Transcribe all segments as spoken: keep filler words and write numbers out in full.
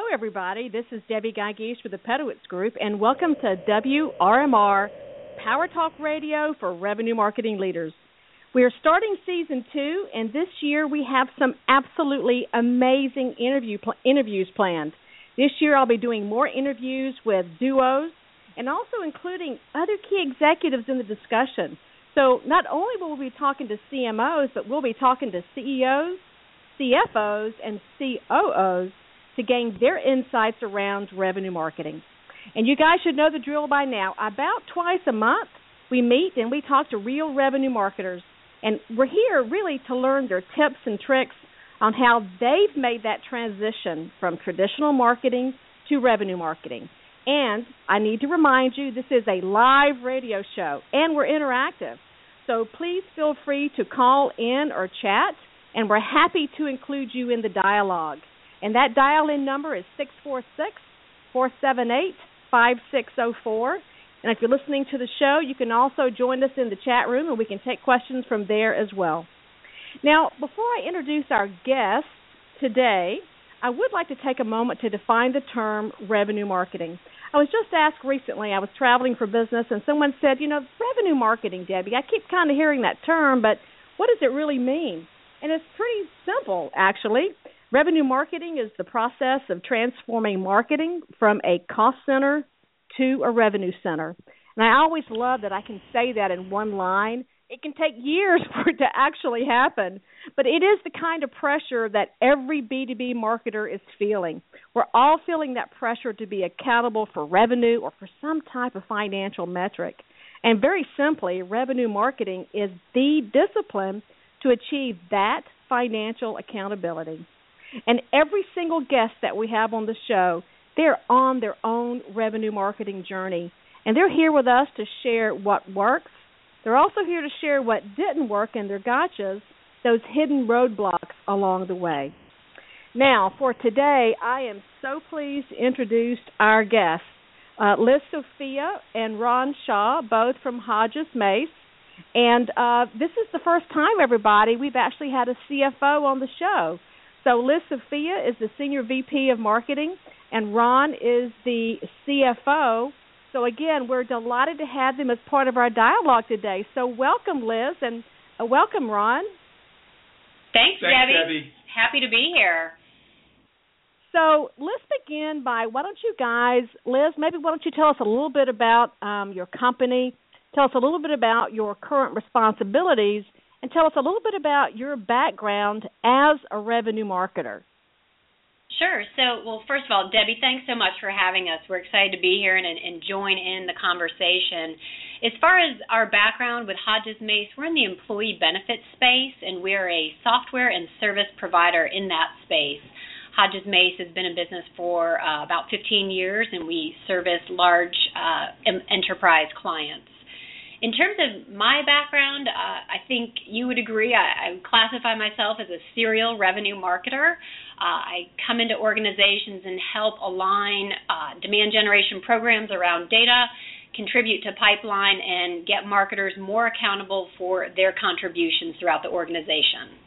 everybody. This is Debbie Geigeist with the Pedowitz Group, and welcome to W R M R Power Talk Radio for Revenue Marketing Leaders. We are starting season two, and this year we have some absolutely amazing interview pl- interviews planned. This year I'll be doing more interviews with duos and also including other key executives in the discussion. So not only will we be talking to C M Os, but we'll be talking to C E Os, C F Os, and C O Os to gain their insights around revenue marketing. And you guys should know the drill by now. About twice a month, we meet and we talk to real revenue marketers. And we're here really to learn their tips and tricks on how they've made that transition from traditional marketing to revenue marketing. And I need to remind you, this is a live radio show, and we're interactive. So please feel free to call in or chat, and we're happy to include you in the dialogue. And that dial-in number is six four six, four seven eight, five six zero four. And if you're listening to the show, you can also join us in the chat room, and we can take questions from there as well. Now, before I introduce our guest today, I would like to take a moment to define the term revenue marketing. I was just asked recently, I was traveling for business, and someone said, you know, revenue marketing, Debbie, I keep kind of hearing that term, but what does it really mean? And it's pretty simple, actually. Revenue marketing is the process of transforming marketing from a cost center to a revenue center. And I always love that I can say that in one line. It can take years for it to actually happen, but it is the kind of pressure that every B two B marketer is feeling. We're all feeling that pressure to be accountable for revenue or for some type of financial metric. And very simply, revenue marketing is the discipline to achieve that financial accountability. And every single guest that we have on the show, they're on their own revenue marketing journey. And they're here with us to share what works. They're also here to share what didn't work and their gotchas, those hidden roadblocks along the way. Now, for today, I am so pleased to introduce our guests, uh, Liz Sophia and Ron Shaw, both from Hodges Mace. And uh, this is the first time, everybody, we've actually had a C F O on the show. So Liz Sophia is the Senior V P of Marketing, and Ron is the C F O. So, again, we're delighted to have them as part of our dialogue today. So welcome, Liz, and uh, welcome, Ron. Thanks, Thanks Debbie. Debbie. Happy to be here. So let's begin by, why don't you guys, Liz, maybe why don't you tell us a little bit about um, your company, tell us a little bit about your current responsibilities, and tell us a little bit about your background as a revenue marketer. Sure. So, well, first of all, Debbie, thanks so much for having us. We're excited to be here and, and join in the conversation. As far as our background with Hodges Mace, we're in the employee benefits space, and we're a software and service provider in that space. Hodges Mace has been in business for uh, about fifteen years, and we service large uh, enterprise clients. In terms of my background, uh, I think you would agree, I, I would classify myself as a serial revenue marketer. Uh, I come into organizations and help align uh, demand generation programs around data, contribute to pipeline, and get marketers more accountable for their contributions throughout the organization.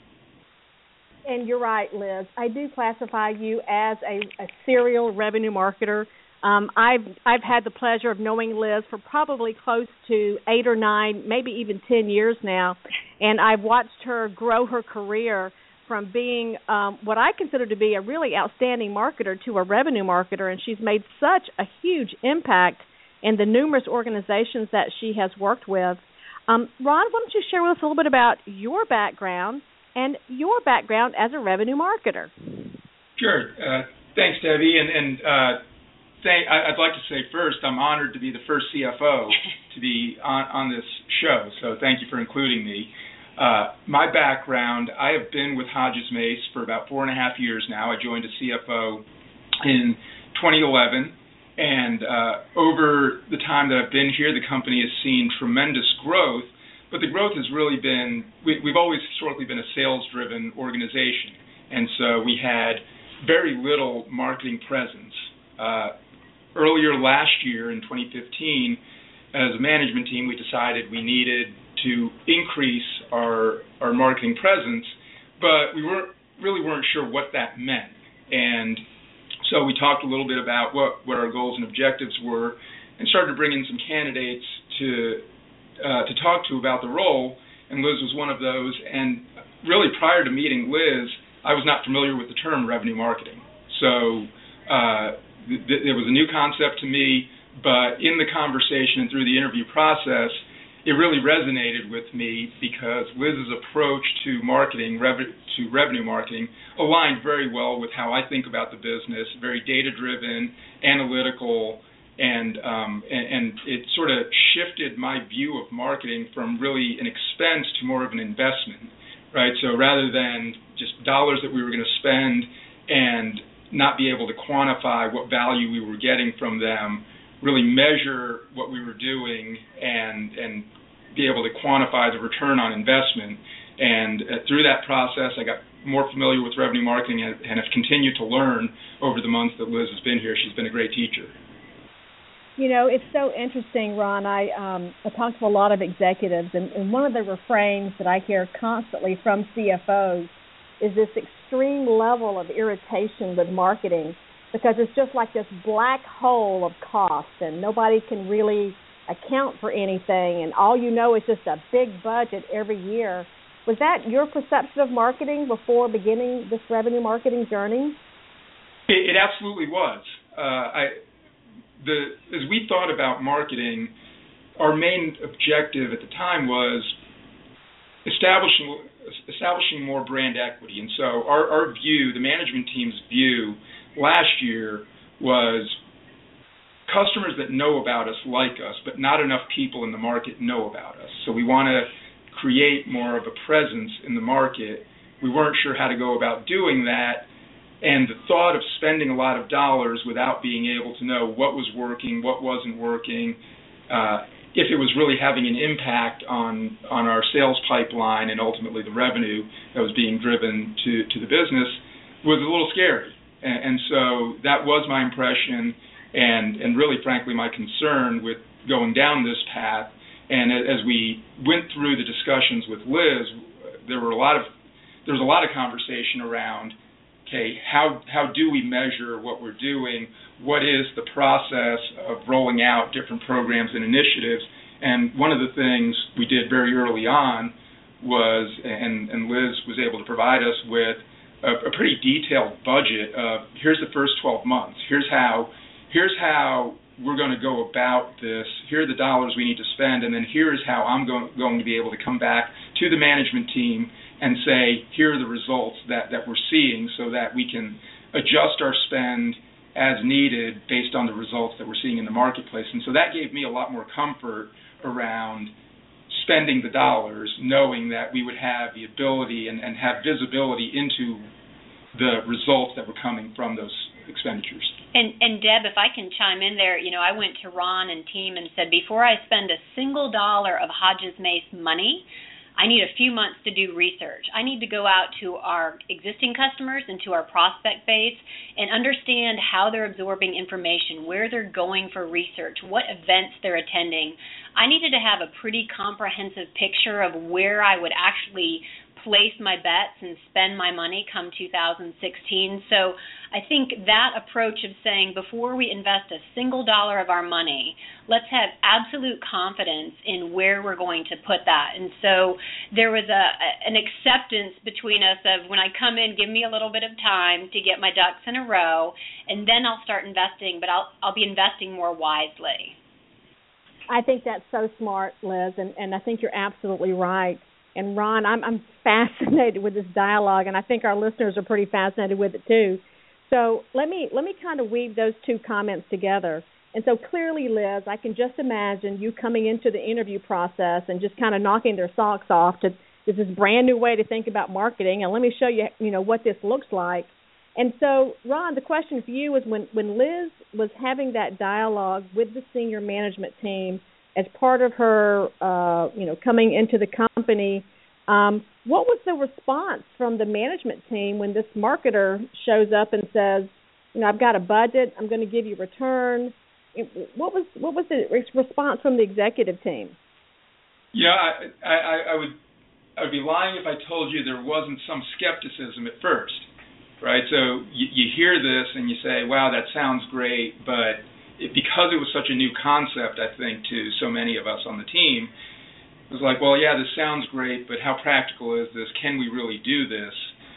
And you're right, Liz. I do classify you as a, a serial revenue marketer. Um, I've I've had the pleasure of knowing Liz for probably close to eight or nine, maybe even ten years now, and I've watched her grow her career from being um, what I consider to be a really outstanding marketer to a revenue marketer, and she's made such a huge impact in the numerous organizations that she has worked with. Um, Ron, why don't you share with us a little bit about your background and your background as a revenue marketer? Sure. Uh, thanks, Debbie. And, and uh, thank, I'd like to say first, I'm honored to be the first C F O to be on, on this show, so thank you for including me. Uh, my background, I have been with Hodges Mace for about four and a half years now. I joined as C F O in twenty eleven, and uh, over the time that I've been here, the company has seen tremendous growth, but the growth has really been, we, we've always historically been a sales-driven organization, and so we had very little marketing presence. Uh, earlier last year in twenty fifteen, as a management team, we decided we needed to increase our our marketing presence, but we weren't really weren't sure what that meant. And So we talked a little bit about what, what our goals and objectives were, and started to bring in some candidates to uh, to talk to about the role, and Liz was one of those. And really, prior to meeting Liz, I was not familiar with the term revenue marketing. So uh, th- th- it was a new concept to me, but in the conversation and through the interview process, it really resonated with me because Liz's approach to marketing, rev- to revenue marketing, aligned very well with how I think about the business, very data-driven, analytical, and, um, and, and it sort of shifted my view of marketing from really an expense to more of an investment, right? So rather than just dollars that we were going to spend and not be able to quantify what value we were getting from them, really measure what we were doing and and be able to quantify the return on investment. And uh, through that process, I got more familiar with revenue marketing and, and have continued to learn over the months that Liz has been here. She's been a great teacher. You know, it's so interesting, Ron. I, um, I talk to a lot of executives, and, and one of the refrains that I hear constantly from C F Os is this extreme level of irritation with marketing because it's just like this black hole of cost, and nobody can really account for anything, and all you know is just a big budget every year. Was that your perception of marketing before beginning this revenue marketing journey? It, it absolutely was. Uh, I, the, as we thought about marketing, our main objective at the time was establishing establishing more brand equity. And so our, our view, the management team's view last year was customers that know about us like us, but not enough people in the market know about us. So we want to create more of a presence in the market. We weren't sure how to go about doing that, and the thought of spending a lot of dollars without being able to know what was working, what wasn't working, uh, if it was really having an impact on, on our sales pipeline and ultimately the revenue that was being driven to, to the business was a little scary. And, and so that was my impression and, and really, frankly, my concern with going down this path. And as we went through the discussions with Liz, there were a lot of there was a lot of conversation around, okay, how how do we measure what we're doing? What is the process of rolling out different programs and initiatives? And one of the things we did very early on was, and, and Liz was able to provide us with a, a pretty detailed budget of here's the first twelve months. Here's how here's how we're going to go about this. Here are the dollars we need to spend, and then here's how I'm going, going to be able to come back to the management team and say, here are the results that, that we're seeing so that we can adjust our spend as needed based on the results that we're seeing in the marketplace. And so that gave me a lot more comfort around spending the dollars, knowing that we would have the ability and, and have visibility into the results that were coming from those expenditures. And, and Deb, if I can chime in there, you know, I went to Ron and team and said, before I spend a single dollar of Hodges Mace money, I need a few months to do research. I need to go out to our existing customers and to our prospect base and understand how they're absorbing information, where they're going for research, what events they're attending. I needed to have a pretty comprehensive picture of where I would actually place my bets and spend my money come two thousand sixteen. So I think that approach of saying before we invest a single dollar of our money, let's have absolute confidence in where we're going to put that. And so there was a an acceptance between us of when I come in, give me a little bit of time to get my ducks in a row, and then I'll start investing, but I'll I'll be investing more wisely. I think that's so smart, Liz, and, and I think you're absolutely right. And Ron, I'm, I'm fascinated with this dialogue, and I think our listeners are pretty fascinated with it too. So let me let me kind of weave those two comments together. And so clearly, Liz, I can just imagine you coming into the interview process and just kind of knocking their socks off to this is brand new way to think about marketing, and let me show you, you know, what this looks like. And so, Ron, the question for you is when, when Liz was having that dialogue with the senior management team as part of her, uh, you know, coming into the company, um, what was the response from the management team when this marketer shows up and says, you know, I've got a budget, I'm going to give you return? What was what was the response from the executive team? Yeah, I, I, I would I would be lying if I told you there wasn't some skepticism at first, right? So you, you hear this and you say, wow, that sounds great, but it, because it was such a new concept, I think, to so many of us on the team, it was like, well, yeah, this sounds great, but how practical is this? Can we really do this?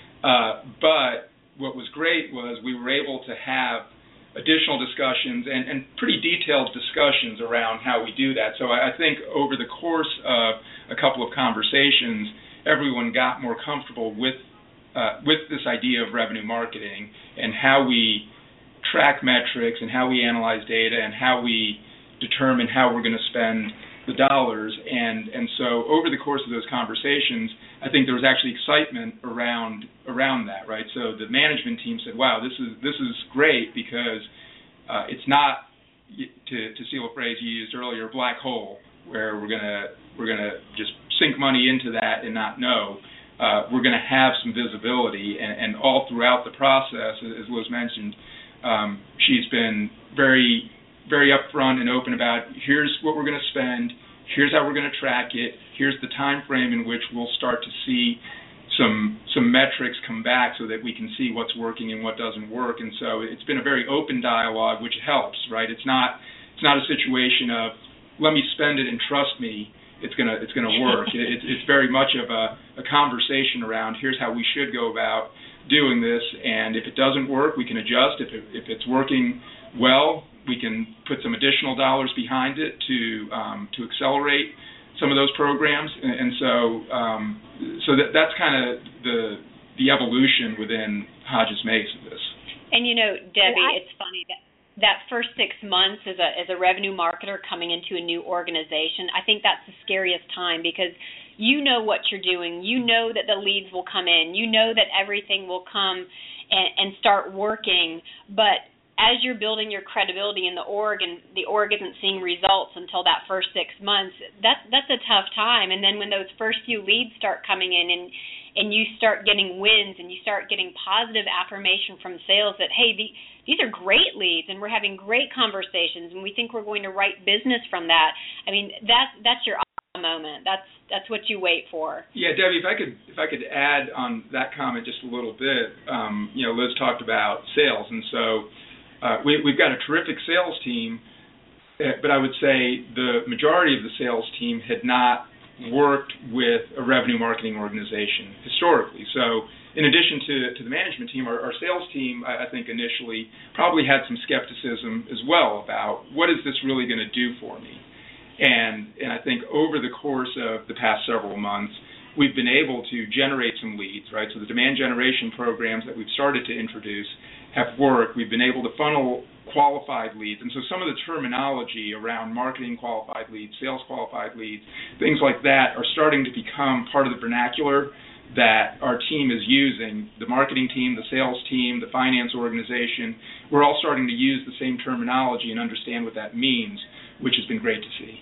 Uh, but what was great was we were able to have additional discussions and, and pretty detailed discussions around how we do that. So I, I think over the course of a couple of conversations, everyone got more comfortable with uh, with this idea of revenue marketing and how we track metrics and how we analyze data and how we determine how we're going to spend the dollars. And, and so over the course of those conversations, I think there was actually excitement around around that, right? So the management team said, wow, this is this is great because uh, it's not, to, to steal a phrase you used earlier, black hole, where we're gonna we're gonna just sink money into that and not know. Uh, we're gonna have some visibility, and, and all throughout the process, as Liz mentioned, um, she's been very very upfront and open about, here's what we're going to spend, here's how we're going to track it, here's the time frame in which we'll start to see some some metrics come back so that we can see what's working and what doesn't work. And so it's been a very open dialogue, which helps, right? It's not it's not a situation of, let me spend it and trust me, it's gonna it's gonna work. It, it's very much of a, a conversation around, here's how we should go about doing this, and if it doesn't work, we can adjust. If it, if it's working well, we can put some additional dollars behind it to um, to accelerate some of those programs, and, and so um, so that that's kind of the the evolution within Hodges Mace of this. And you know, Debbie, I, it's funny that that first six months as a as a revenue marketer coming into a new organization, I think that's the scariest time because you know what you're doing, you know that the leads will come in, you know that everything will come and, and start working, but as you're building your credibility in the org and the org isn't seeing results until that first six months, that's that's a tough time. And then when those first few leads start coming in and and you start getting wins and you start getting positive affirmation from sales that, hey, the, these are great leads and we're having great conversations and we think we're going to write business from that. I mean, that's that's your aha moment. That's that's what you wait for. Yeah, Debbie, if I could if I could add on that comment just a little bit, um, you know, Liz talked about sales, and so Uh, we, we've got a terrific sales team, uh, but I would say the majority of the sales team had not worked with a revenue marketing organization historically. So in addition to, to the management team, our, our sales team, I, I think initially probably had some skepticism as well about what is this really going to do for me? And, and I think over the course of the past several months, we've been able to generate some leads, right? So the demand generation programs that we've started to introduce have worked. We've been able to funnel qualified leads. And so some of the terminology around marketing qualified leads, sales qualified leads, things like that are starting to become part of the vernacular that our team is using. The marketing team, the sales team, the finance organization, we're all starting to use the same terminology and understand what that means, which has been great to see.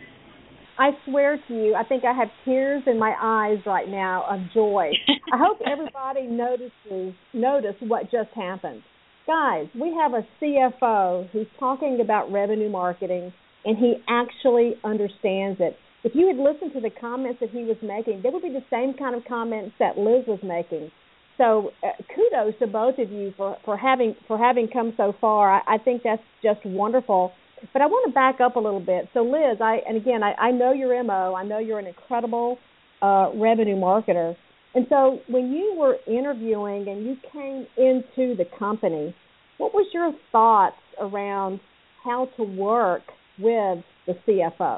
I swear to you, I think I have tears in my eyes right now of joy. I hope everybody notices notice what just happened. Guys, we have a C F O who's talking about revenue marketing, and he actually understands it. If you had listened to the comments that he was making, they would be the same kind of comments that Liz was making. So uh, kudos to both of you for, for having for having come so far. I, I think that's just wonderful. But I want to back up a little bit. So, Liz, I and again, I, I know your M O. I know you're an incredible uh, revenue marketer. And so when you were interviewing and you came into the company, what was your thoughts around how to work with the C F O?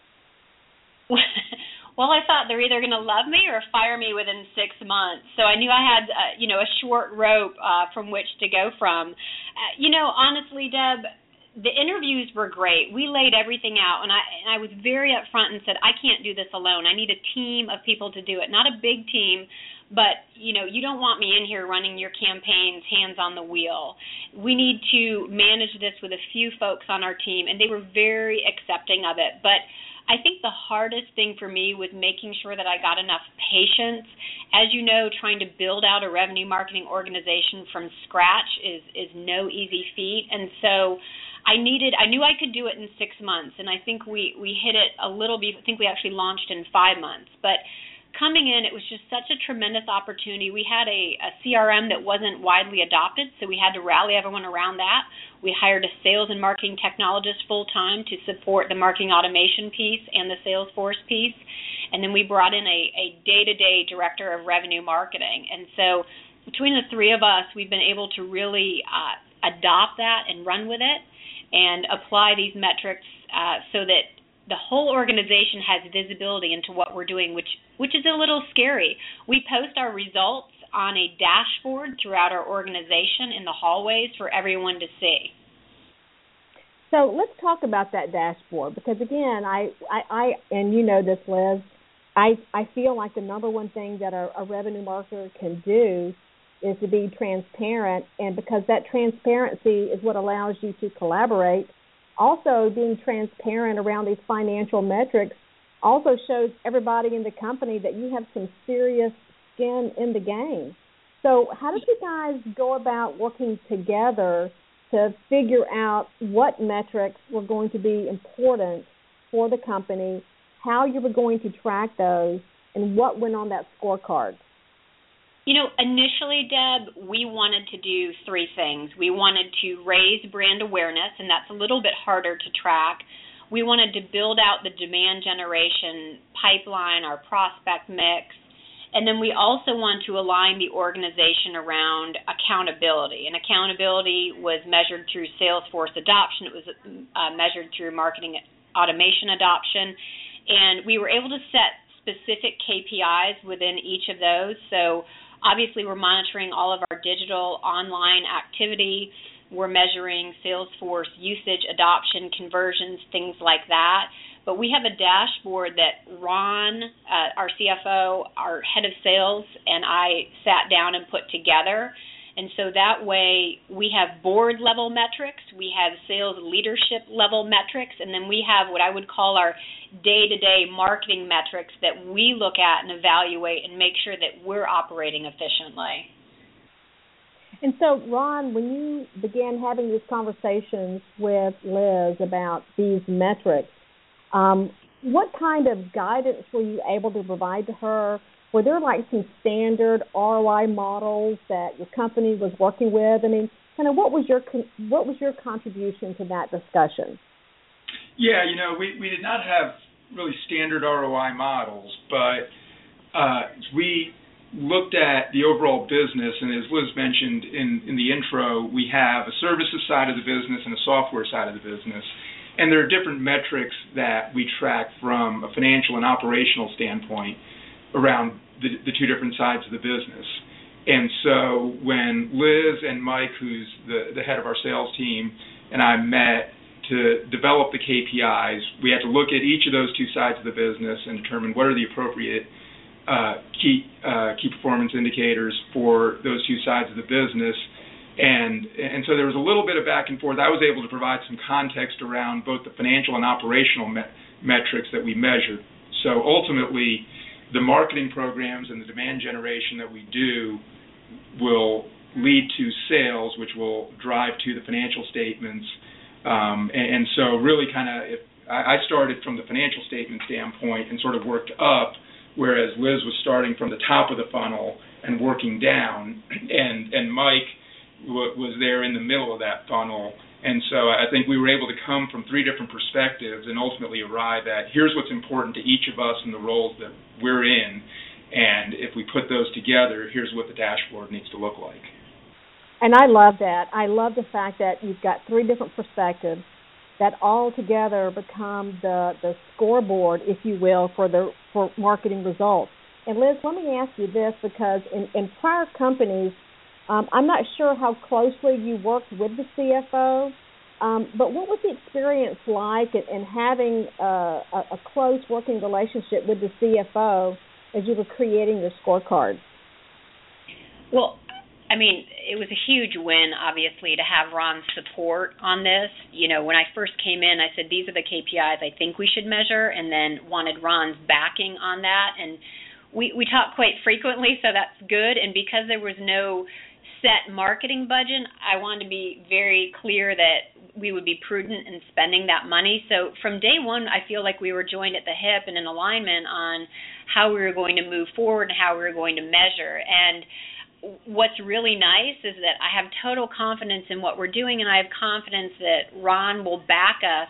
Well, I thought they're either going to love me or fire me within six months. So I knew I had, uh, you know, a short rope uh, from which to go from. Uh, you know, honestly, Deb, the interviews were great. We laid everything out, and I and I was very upfront and said, I can't do this alone. I need a team of people to do it. Not a big team, but, you know, you don't want me in here running your campaigns hands on the wheel. We need to manage this with a few folks on our team, and they were very accepting of it. But I think the hardest thing for me was making sure that I got enough patience. As you know, trying to build out a revenue marketing organization from scratch is, is no easy feat. And so I needed, I knew I could do it in six months, and I think we, we hit it a little bit. I think we actually launched in five months. But coming in, it was just such a tremendous opportunity. We had a, a C R M that wasn't widely adopted, so we had to rally everyone around that. We hired a sales and marketing technologist full-time to support the marketing automation piece and the Salesforce piece. And then we brought in a, a day-to-day director of revenue marketing. And so between the three of us, we've been able to really uh, adopt that and run with it and apply these metrics uh, so that the whole organization has visibility into what we're doing, which which is a little scary. We post our results on a dashboard throughout our organization in the hallways for everyone to see. So let's talk about that dashboard, because again, I, I, I and you know this, Liz, I, I feel like the number one thing that a, a revenue marketer can do is to be transparent, and because that transparency is what allows you to collaborate. Also, being transparent around these financial metrics also shows everybody in the company that you have some serious skin in the game. So how did you guys go about working together to figure out what metrics were going to be important for the company, how you were going to track those, and what went on that scorecard? You know, initially, Deb, we wanted to do three things. We wanted to raise brand awareness, and that's a little bit harder to track. We wanted to build out the demand generation pipeline, our prospect mix, and then we also want to align the organization around accountability. And accountability was measured through Salesforce adoption. It was uh, measured through marketing automation adoption, and we were able to set specific K P Is within each of those. So obviously, we're monitoring all of our digital online activity. We're measuring Salesforce usage, adoption, conversions, things like that. But we have a dashboard that Ron, uh, our C F O, our head of sales, and I sat down and put together. And so that way we have board-level metrics, we have sales leadership-level metrics, and then we have what I would call our day-to-day marketing metrics that we look at and evaluate and make sure that we're operating efficiently. And so, Ron, when you began having these conversations with Liz about these metrics, um, what kind of guidance were you able to provide to her? Were there like some standard R O I models that your company was working with? I mean, kind of what was your what was your contribution to that discussion? Yeah, you know, we, we did not have really standard R O I models, but uh, we looked at the overall business, and as Liz mentioned in, in the intro, we have a services side of the business and a software side of the business, and there are different metrics that we track from a financial and operational standpoint around the, the two different sides of the business. And so when Liz and Mike, who's the, the head of our sales team, and I met to develop the K P Is, we had to look at each of those two sides of the business and determine what are the appropriate uh, key uh, key performance indicators for those two sides of the business. And and so there was a little bit of back and forth. I was able to provide some context around both the financial and operational me- metrics that we measured. So ultimately, the marketing programs and the demand generation that we do will lead to sales, which will drive to the financial statements. Um, and, and so really kind of, I started from the financial statement standpoint and sort of worked up, whereas Liz was starting from the top of the funnel and working down, and, and Mike w- was there in the middle of that funnel. And so I think we were able to come from three different perspectives and ultimately arrive at here's what's important to each of us in the roles that we're in, and if we put those together, here's what the dashboard needs to look like. And I love that. I love the fact that you've got three different perspectives that all together become the, the scoreboard, if you will, for the for marketing results. And Liz, let me ask you this, because in, in prior companies, Um, I'm not sure how closely you worked with the C F O, um, but what was the experience like in, in having uh, a, a close working relationship with the C F O as you were creating your scorecard? Well, I mean, it was a huge win, obviously, to have Ron's support on this. You know, when I first came in, I said, these are the K P Is I think we should measure, and then wanted Ron's backing on that. And we, we talk quite frequently, so that's good. And because there was no set marketing budget, I wanted to be very clear that we would be prudent in spending that money. So from day one, I feel like we were joined at the hip and in alignment on how we were going to move forward and how we were going to measure. And what's really nice is that I have total confidence in what we're doing, and I have confidence that Ron will back us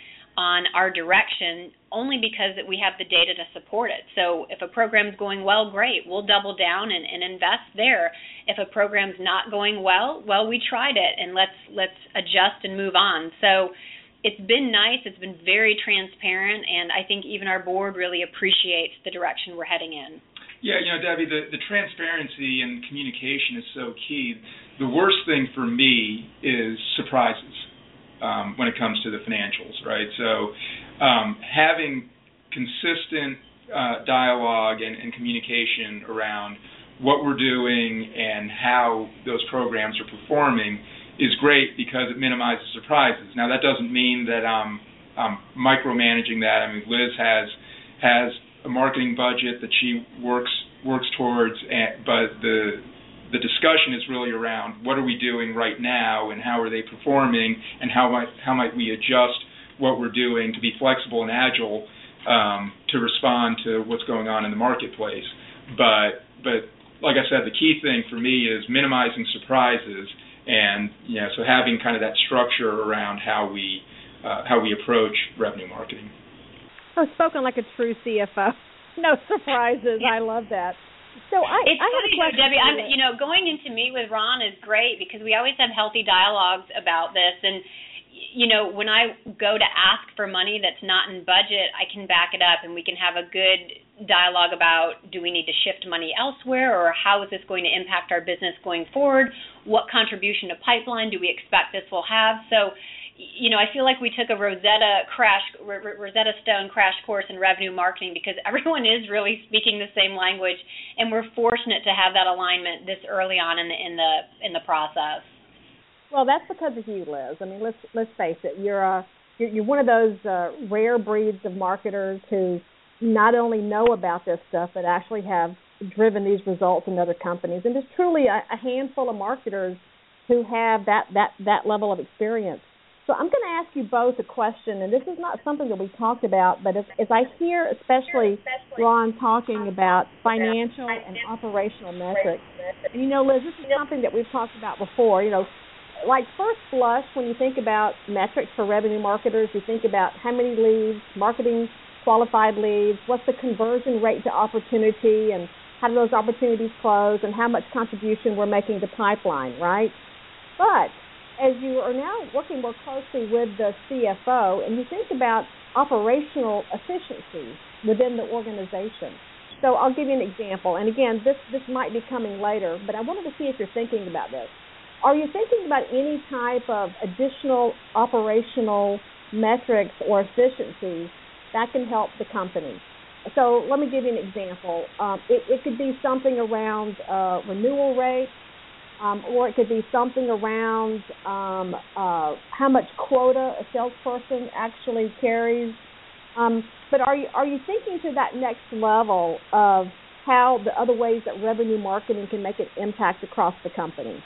on our direction only because that we have the data to support it. So if a program's going well, great. We'll double down and, and invest there. If a program's not going well, well, we tried it, and let's let's adjust and move on. So it's been nice. It's been very transparent, and I think even our board really appreciates the direction we're heading in. Yeah, you know, Debbie, the, the transparency and communication is so key. The worst thing for me is surprises. Um, when it comes to the financials, right? So um, having consistent uh, dialogue and, and communication around what we're doing and how those programs are performing is great because it minimizes surprises. Now, that doesn't mean that I'm, I'm micromanaging that. I mean, Liz has has a marketing budget that she works works towards, and, but the The discussion is really around what are we doing right now and how are they performing and how might how might we adjust what we're doing to be flexible and agile um, to respond to what's going on in the marketplace. But but like I said, the key thing for me is minimizing surprises and you know so having kind of that structure around how we uh, how we approach revenue marketing. Oh, spoken like a true C F O. No surprises. I love that. So I, it's I have funny, a question, Debbie. I'm, you know, going in to meet with Ron is great because we always have healthy dialogues about this. And, you know, when I go to ask for money that's not in budget, I can back it up and we can have a good dialogue about do we need to shift money elsewhere or how is this going to impact our business going forward? What contribution to pipeline do we expect this will have? So, you know, I feel like we took a Rosetta crash, Rosetta Stone crash course in revenue marketing because everyone is really speaking the same language, and we're fortunate to have that alignment this early on in the in the in the process. Well, that's because of you, Liz. I mean, let's let's face it. You're a you're, you're one of those uh, rare breeds of marketers who not only know about this stuff but actually have driven these results in other companies, and there's truly a, a handful of marketers who have that that that level of experience. So I'm going to ask you both a question, and this is not something that we talked about, but as, as I hear especially Ron talking about financial and operational metrics, and you know, Liz, this is something that we've talked about before. You know, like first blush, when you think about metrics for revenue marketers, you think about how many leads, marketing qualified leads, what's the conversion rate to opportunity, and how do those opportunities close, and how much contribution we're making to pipeline, right? But as you are now working more closely with the C F O and you think about operational efficiency within the organization. So I'll give you an example. And again, this, this might be coming later, but I wanted to see if you're thinking about this. Are you thinking about any type of additional operational metrics or efficiencies that can help the company? So let me give you an example. Um, it, it could be something around uh, renewal rate, Um, or it could be something around um, uh, how much quota a salesperson actually carries. Um, but are you are you thinking to that next level of how the other ways that revenue marketing can make an impact across the company?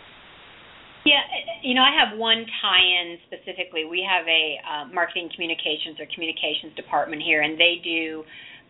Yeah, you know, I have one tie-in specifically. We have a uh, marketing communications or communications department here, and they do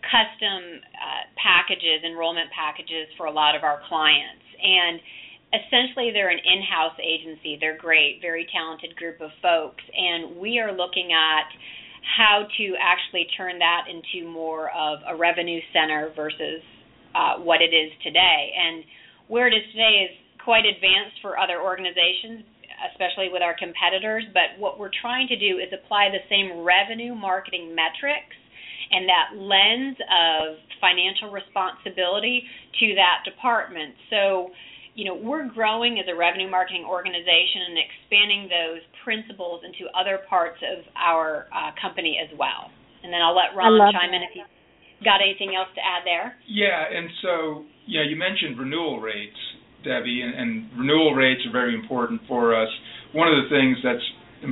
custom uh, packages, enrollment packages for a lot of our clients. And essentially, they're an in-house agency. They're great, very talented group of folks, and we are looking at how to actually turn that into more of a revenue center versus uh, what it is today. And where it is today is quite advanced for other organizations, especially with our competitors, but what we're trying to do is apply the same revenue marketing metrics and that lens of financial responsibility to that department. So, you know, we're growing as a revenue marketing organization and expanding those principles into other parts of our uh, company as well. And then I'll let Ron chime in if he's got anything else to add there. Yeah, and so, yeah, you mentioned renewal rates, Debbie, and, and renewal rates are very important for us. One of the things that's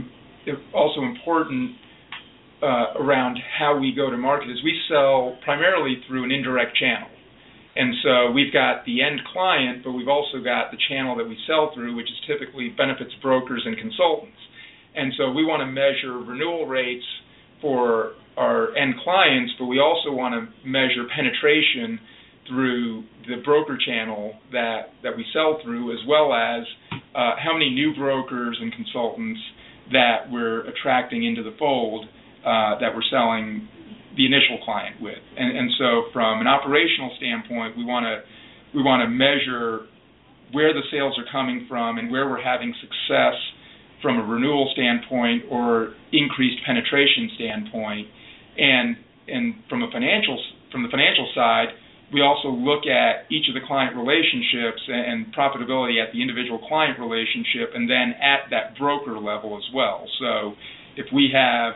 also important uh, around how we go to market is we sell primarily through an indirect channel. And so we've got the end client, but we've also got the channel that we sell through, which is typically benefits brokers and consultants. And so we want to measure renewal rates for our end clients, but we also want to measure penetration through the broker channel that, that we sell through, as well as uh, how many new brokers and consultants that we're attracting into the fold uh, that we're selling the initial client with. And, and so from an operational standpoint, we want to we want to measure where the sales are coming from and where we're having success from a renewal standpoint or increased penetration standpoint. And and from a financial from the financial side, we also look at each of the client relationships and profitability at the individual client relationship, and then at that broker level as well. So if we have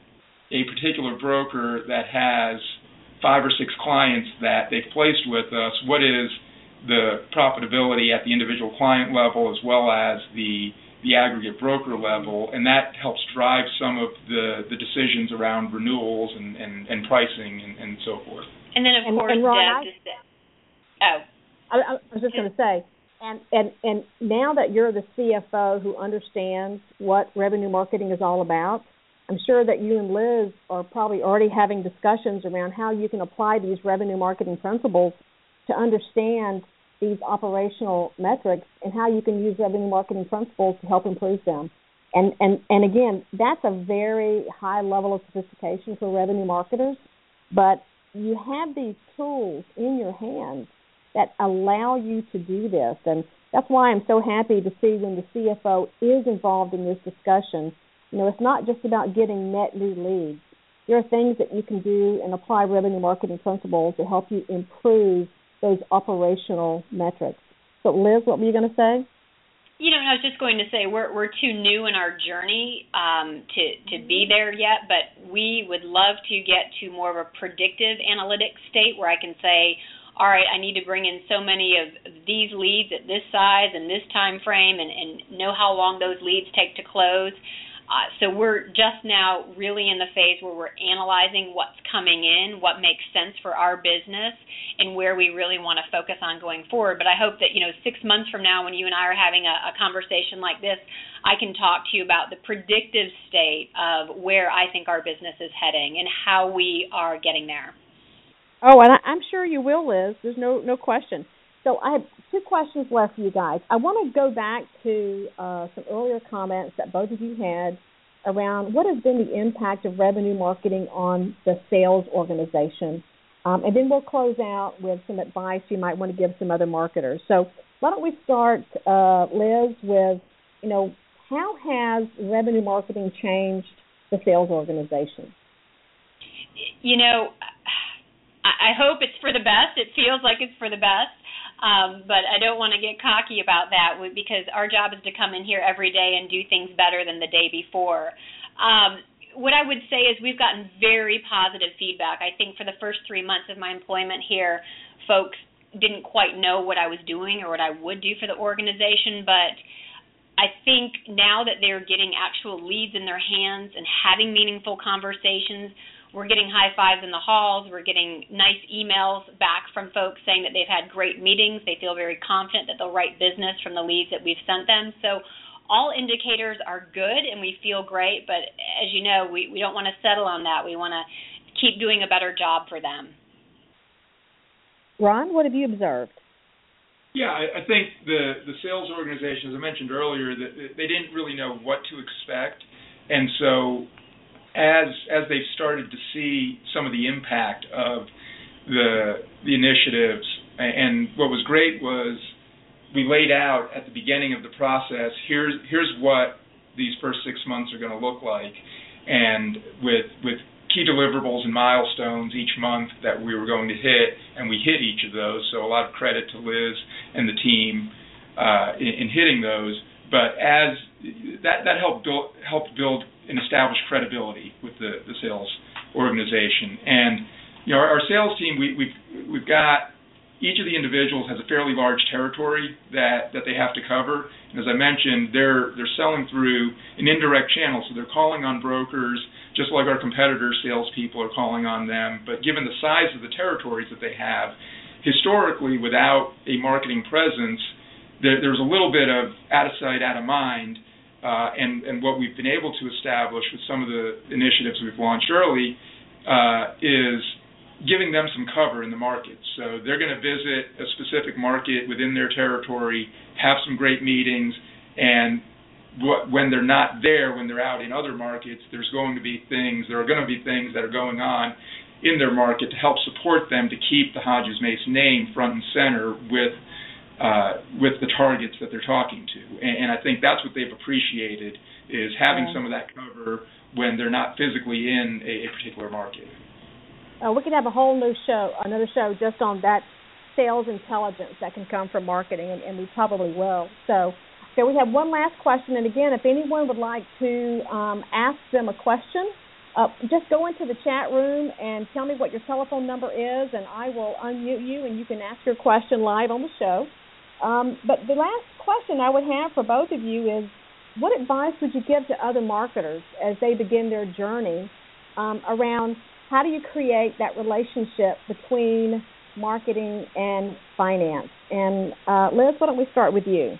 a particular broker that has five or six clients that they've placed with us, what is the profitability at the individual client level as well as the the aggregate broker level, and that helps drive some of the, the decisions around renewals and, and, and pricing and, and so forth. And then, of and, course, and Ron, Deb, I, just the, oh. I, I was just going to say, and, and, and now that you're the C F O who understands what revenue marketing is all about, I'm sure that you and Liz are probably already having discussions around how you can apply these revenue marketing principles to understand these operational metrics and how you can use revenue marketing principles to help improve them. And, and, and again, that's a very high level of sophistication for revenue marketers, but you have these tools in your hands that allow you to do this. And that's why I'm so happy to see when the C F O is involved in this discussion. You know, it's not just about getting net new leads. There are things that you can do and apply revenue marketing principles to help you improve those operational metrics. So, Liz, what were you going to say? You know, I was just going to say we're we're too new in our journey um, to to be there yet, but we would love to get to more of a predictive analytics state where I can say, all right, I need to bring in so many of these leads at this size and this time frame, and, and know how long those leads take to close. Uh, so we're just now really in the phase where we're analyzing what's coming in, what makes sense for our business, and where we really want to focus on going forward. But I hope that, you know, six months from now when you and I are having a, a conversation like this, I can talk to you about the predictive state of where I think our business is heading and how we are getting there. Oh, and I, I'm sure you will, Liz. There's no no question. So I have two questions left for you guys. I want to go back to uh, some earlier comments that both of you had around what has been the impact of revenue marketing on the sales organization. Um, and then we'll close out with some advice you might want to give some other marketers. So why don't we start, uh, Liz, with, you know, how has revenue marketing changed the sales organization? You know, I hope it's for the best. It feels like it's for the best. Um, but I don't want to get cocky about that because our job is to come in here every day and do things better than the day before. Um, what I would say is we've gotten very positive feedback. I think for the first three months of my employment here, folks didn't quite know what I was doing or what I would do for the organization, but I think now that they're getting actual leads in their hands and having meaningful conversations, we're getting high fives in the halls. We're getting nice emails back from folks saying that they've had great meetings. They feel very confident that they'll write business from the leads that we've sent them. So all indicators are good, and we feel great. But as you know, we, we don't want to settle on that. We want to keep doing a better job for them. Ron, what have you observed? Yeah, I, I think the, the sales organization, as I mentioned earlier, that they didn't really know what to expect. And so As as they've started to see some of the impact of the the initiatives, and what was great was we laid out at the beginning of the process, here's here's what these first six months are going to look like, and with with key deliverables and milestones each month that we were going to hit, and we hit each of those. So a lot of credit to Liz and the team uh, in, in hitting those. But as that that helped build helped build and establish credibility with the, the sales organization. And you know, our, our sales team, we, we've we've got each of the individuals has a fairly large territory that, that they have to cover. And as I mentioned, they're they're selling through an indirect channel, so they're calling on brokers just like our competitors' salespeople are calling on them. But given the size of the territories that they have, historically, without a marketing presence, there, there's a little bit of out of sight, out of mind, uh, and, and what we've been able to establish with some of the initiatives we've launched early uh, is giving them some cover in the market. So they're going to visit a specific market within their territory, have some great meetings, and what, when they're not there, when they're out in other markets, there's going to be things, there are going to be things that are going on in their market to help support them to keep the Hodges Mason name front and center with uh, with the targets that they're talking to. And, and I think that's what they've appreciated, is having yeah. some of that cover when they're not physically in a, a particular market. Uh, we could have a whole new show, another show just on that sales intelligence that can come from marketing, and, and we probably will. So, okay, we have one last question, and again, if anyone would like to um, ask them a question, uh, just go into the chat room and tell me what your telephone number is, and I will unmute you, and you can ask your question live on the show. Um, but the last question I would have for both of you is, what advice would you give to other marketers as they begin their journey um, around how do you create that relationship between marketing and finance? And uh, Liz, why don't we start with you?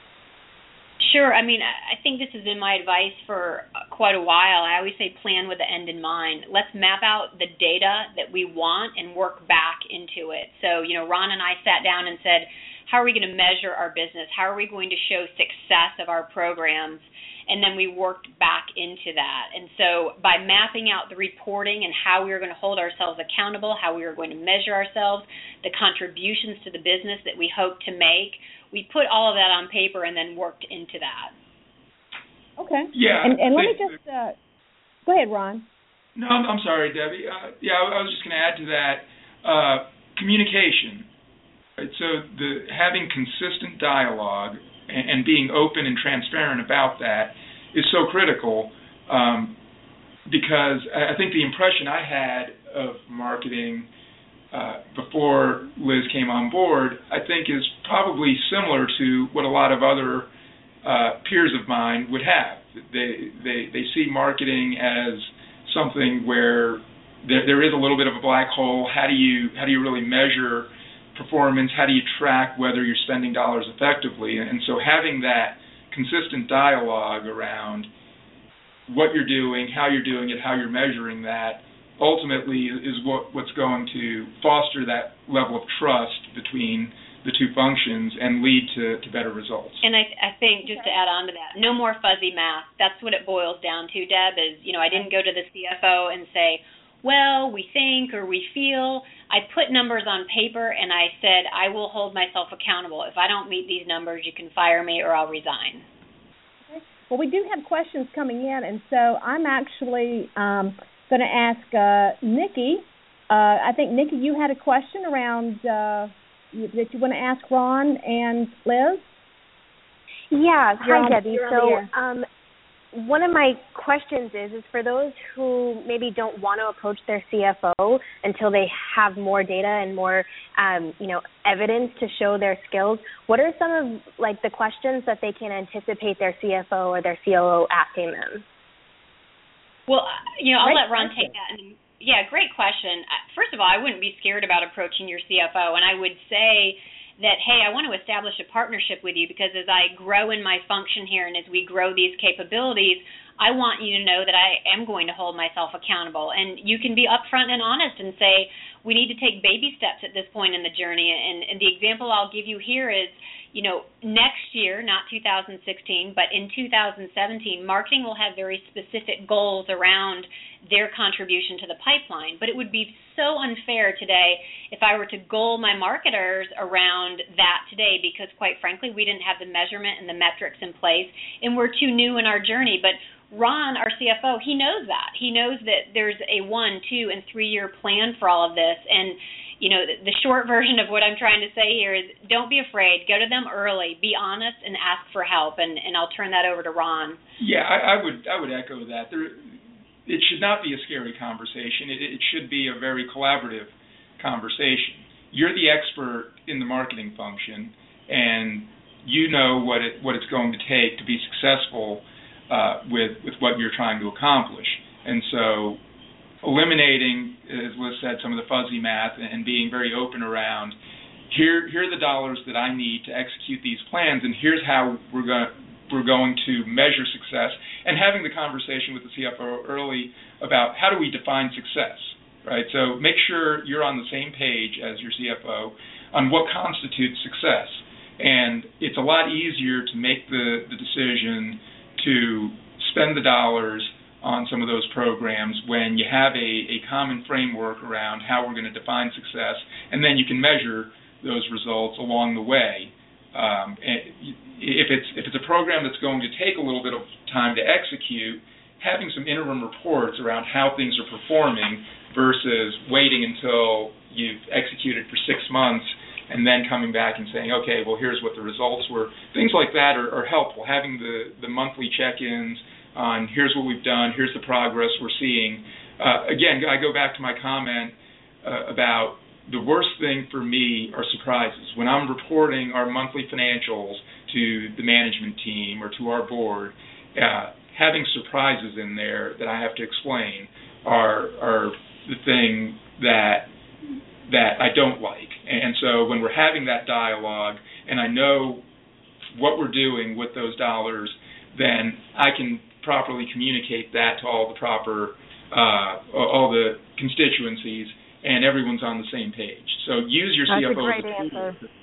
Sure. I mean, I think this has been my advice for quite a while. I always say plan with the end in mind. Let's map out the data that we want and work back into it. So, you know, Ron and I sat down and said, how are we going to measure our business? How are we going to show success of our programs? And then we worked back into that. And so by mapping out the reporting and how we were going to hold ourselves accountable, how we were going to measure ourselves, the contributions to the business that we hope to make, we put all of that on paper and then worked into that. Okay. Yeah. And, and let me just uh, go ahead, Ron. No, I'm, I'm sorry, Debbie. Uh, yeah, I was just going to add to that uh, communication. Right? So the having consistent dialogue and, and being open and transparent about that is so critical, um, because I think the impression I had of marketing Uh, before Liz came on board, I think is probably similar to what a lot of other uh, peers of mine would have. They, they they see marketing as something where there, there is a little bit of a black hole. How do you how do you really measure performance? How do you track whether you're spending dollars effectively? And so having that consistent dialogue around what you're doing, how you're doing it, how you're measuring that, ultimately is what, what's going to foster that level of trust between the two functions and lead to, to better results. And I, I think, just to add on to that, no more fuzzy math. That's what it boils down to, Deb, is, you know, I didn't go to the C F O and say, well, we think or we feel. I put numbers on paper and I said, I will hold myself accountable. If I don't meet these numbers, you can fire me or I'll resign. Okay. Well, we do have questions coming in, and so I'm actually um, – going to ask uh, Nikki. Uh, I think, Nikki, you had a question around uh, that you want to ask Ron and Liz? Yeah. You're Hi, on, Debbie. So um, one of my questions is, is for those who maybe don't want to approach their C F O until they have more data and more, um, you know, evidence to show their skills, what are some of, like, the questions that they can anticipate their C F O or their C O O asking them? Well, you know, I'll great let Ron question. take that. And, yeah, great question. First of all, I wouldn't be scared about approaching your C F O, and I would say that, hey, I want to establish a partnership with you because as I grow in my function here and as we grow these capabilities, I want you to know that I am going to hold myself accountable. And you can be upfront and honest and say, we need to take baby steps at this point in the journey. And, and the example I'll give you here is, you know, next year, not two thousand sixteen, but in two thousand seventeen, marketing will have very specific goals around their contribution to the pipeline. But it would be so unfair today if I were to goal my marketers around that today because, quite frankly, we didn't have the measurement and the metrics in place, and we're too new in our journey. But Ron, our C F O, he knows that. He knows that there's a one, two, and three-year plan for all of this. And you know, the short version of what I'm trying to say here is don't be afraid. Go to them early. Be honest and ask for help. And, and I'll turn that over to Ron. Yeah, I, I would I would echo that. There, it should not be a scary conversation. It, it should be a very collaborative conversation. You're the expert in the marketing function, and you know what it what it's going to take to be successful uh, with with what you're trying to accomplish. And so eliminating, as Liz said, some of the fuzzy math and being very open around here here are the dollars that I need to execute these plans, and here's how we're going we're going to measure success, and having the conversation with the C F O early about how do we define success, right? So make sure you're on the same page as your C F O on what constitutes success. And it's a lot easier to make the, the decision to spend the dollars on some of those programs when you have a, a common framework around how we're going to define success, and then you can measure those results along the way. Um, and if it's if it's a program that's going to take a little bit of time to execute, having some interim reports around how things are performing versus waiting until you've executed for six months and then coming back and saying, okay, well, here's what the results were. Things like that are, are helpful. Having the, the monthly check-ins on here's what we've done, here's the progress we're seeing. Uh, again, I go back to my comment uh, about the worst thing for me are surprises. When I'm reporting our monthly financials to the management team or to our board, uh, having surprises in there that I have to explain are are the thing that that I don't like. And so when we're having that dialogue and I know what we're doing with those dollars, then I can properly communicate that to all the proper, uh, all the constituencies, and everyone's on the same page. So use your that's C F O a as great a tool. answer.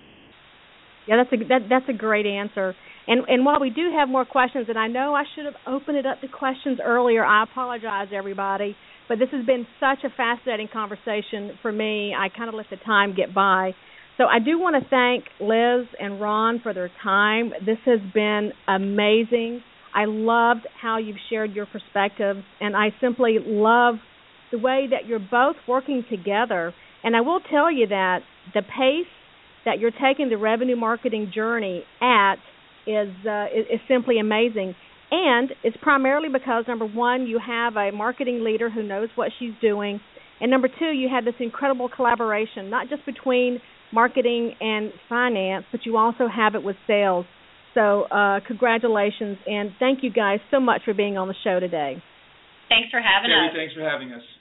Yeah, that's a that, that's a great answer. And and while we do have more questions, and I know I should have opened it up to questions earlier, I apologize, everybody. But this has been such a fascinating conversation for me. I kind of let the time get by. So I do want to thank Liz and Ron for their time. This has been amazing. I loved how you've shared your perspectives, and I simply love the way that you're both working together. And I will tell you that the pace that you're taking the revenue marketing journey at is uh, is, is simply amazing. And it's primarily because, number one, you have a marketing leader who knows what she's doing, and number two, you have this incredible collaboration, not just between marketing and finance, but you also have it with sales. So uh, congratulations, and thank you guys so much for being on the show today. Thanks for having Debbie, us. thanks for having us.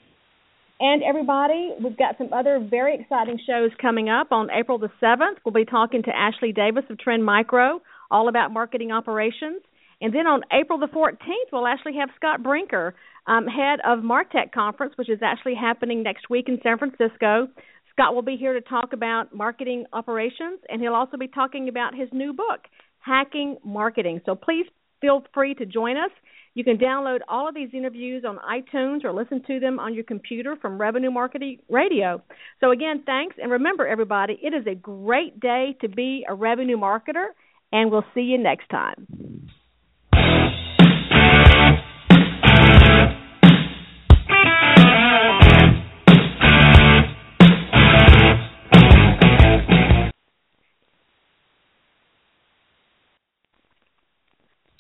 And everybody, we've got some other very exciting shows coming up. On April the seventh, we'll be talking to Ashley Davis of Trend Micro, all about marketing operations. And then on April the fourteenth, we'll actually have Scott Brinker, um, head of MarTech Conference, which is actually happening next week in San Francisco. Scott will be here to talk about marketing operations, and he'll also be talking about his new book, Hacking Marketing. So please feel free to join us. You can download all of these interviews on iTunes or listen to them on your computer from Revenue Marketing Radio. So again, thanks. And remember, everybody, it is a great day to be a revenue marketer, and we'll see you next time.